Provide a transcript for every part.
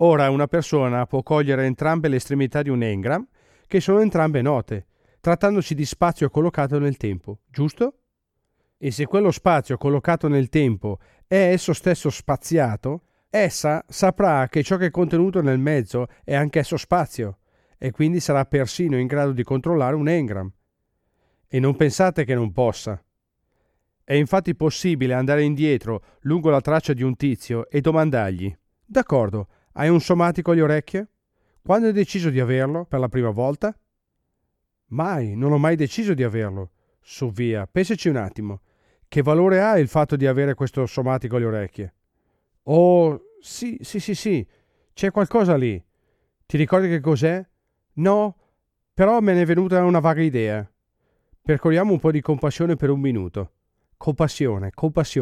Ora una persona può cogliere entrambe le estremità di un engram, che sono entrambe note, trattandosi di spazio collocato nel tempo, giusto? E se quello spazio collocato nel tempo è esso stesso spaziato, essa saprà che ciò che è contenuto nel mezzo è anch'esso spazio, e quindi sarà persino in grado di controllare un engram. E non pensate che non possa. È infatti possibile andare indietro lungo la traccia di un tizio e domandargli: d'accordo, hai un somatico alle orecchie? Quando hai deciso di averlo per la prima volta? Mai, non ho mai deciso di averlo. Su via, pensaci un attimo. Che valore ha il fatto di avere questo somatico alle orecchie? Oh, sì, c'è qualcosa lì. Ti ricordi che cos'è? No, però me ne è venuta una vaga idea. Percorriamo un po' di compassione per un minuto. Compassione.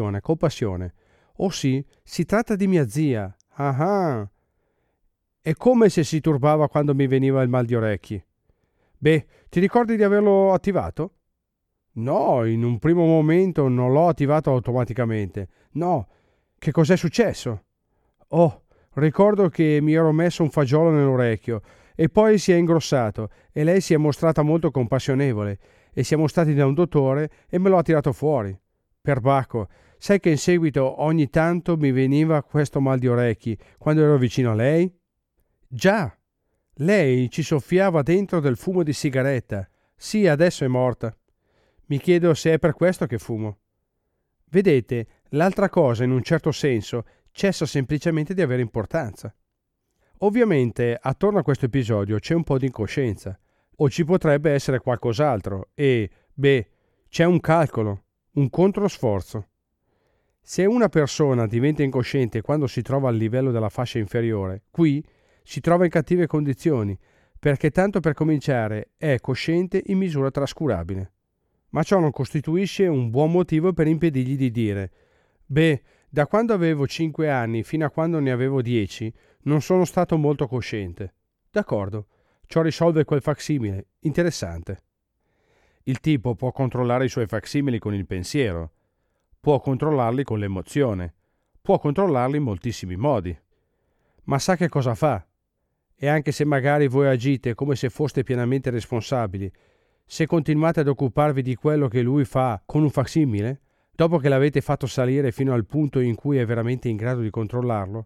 Oh sì, si tratta di mia zia. Ah. È come se si turbava quando mi veniva il mal di orecchi. Beh, ti ricordi di averlo attivato? No, in un primo momento non l'ho attivato automaticamente. No, che cos'è successo? Oh, ricordo che mi ero messo un fagiolo nell'orecchio e poi si è ingrossato e lei si è mostrata molto compassionevole e siamo stati da un dottore e me lo ha tirato fuori. Perbacco, sai che in seguito ogni tanto mi veniva questo mal di orecchi quando ero vicino a lei? Già, lei ci soffiava dentro del fumo di sigaretta. Sì, adesso è morta. Mi chiedo se è per questo che fumo. Vedete, l'altra cosa, in un certo senso, cessa semplicemente di avere importanza. Ovviamente, attorno a questo episodio c'è un po' di incoscienza, o ci potrebbe essere qualcos'altro, e, c'è un calcolo, un controsforzo. Se una persona diventa incosciente quando si trova al livello della fascia inferiore, qui si trova in cattive condizioni, perché tanto per cominciare è cosciente in misura trascurabile. Ma ciò non costituisce un buon motivo per impedirgli di dire: da quando avevo 5 anni fino a quando ne avevo 10 non sono stato molto cosciente. D'accordo, ciò risolve quel facsimile. Interessante. Il tipo può controllare i suoi facsimili con il pensiero, può controllarli con l'emozione, può controllarli in moltissimi modi. Ma sa che cosa fa? E anche se magari voi agite come se foste pienamente responsabili, se continuate ad occuparvi di quello che lui fa con un facsimile, dopo che l'avete fatto salire fino al punto in cui è veramente in grado di controllarlo,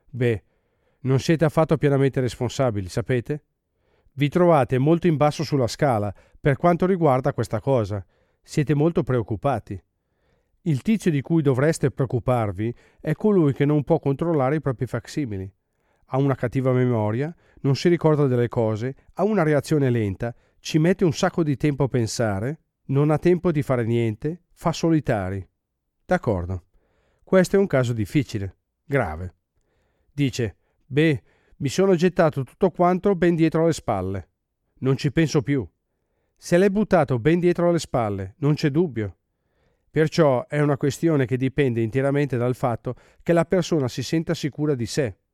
non siete affatto pienamente responsabili, sapete? Vi trovate molto in basso sulla scala per quanto riguarda questa cosa. Siete molto preoccupati. Il tizio di cui dovreste preoccuparvi è colui che non può controllare i propri facsimili. Ha una cattiva memoria, non si ricorda delle cose, ha una reazione lenta, ci mette un sacco di tempo a pensare, non ha tempo di fare niente, fa solitari. D'accordo. Questo è un caso difficile, grave. Dice: mi sono gettato tutto quanto ben dietro alle spalle. Non ci penso più. Se l'è buttato ben dietro alle spalle, non c'è dubbio. Perciò è una questione che dipende interamente dal fatto che la persona si senta sicura di sé.